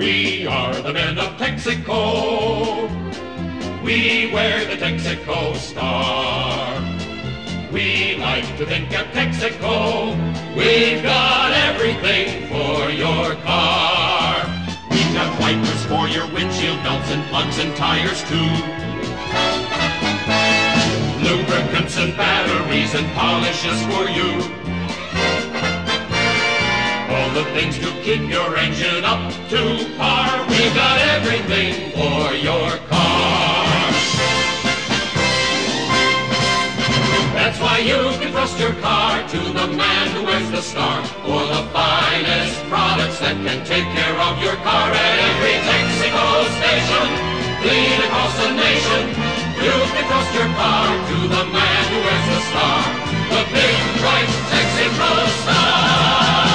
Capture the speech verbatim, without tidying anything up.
We are the men of Texaco. We wear the Texaco star. We like to think of Texaco. We've got everything for your car. We've got wipers for your windshield, belts and plugs and tires too. Lubricants and batteries and polishes for you. All the things to keep your engine up to par. We've got everything for your car. That's why you can trust your car to the man who wears the star. For the finest products that can take care of your car at every Texaco station, clean across the nation. You can trust your car to the man who wears the star. The big, bright Texaco star.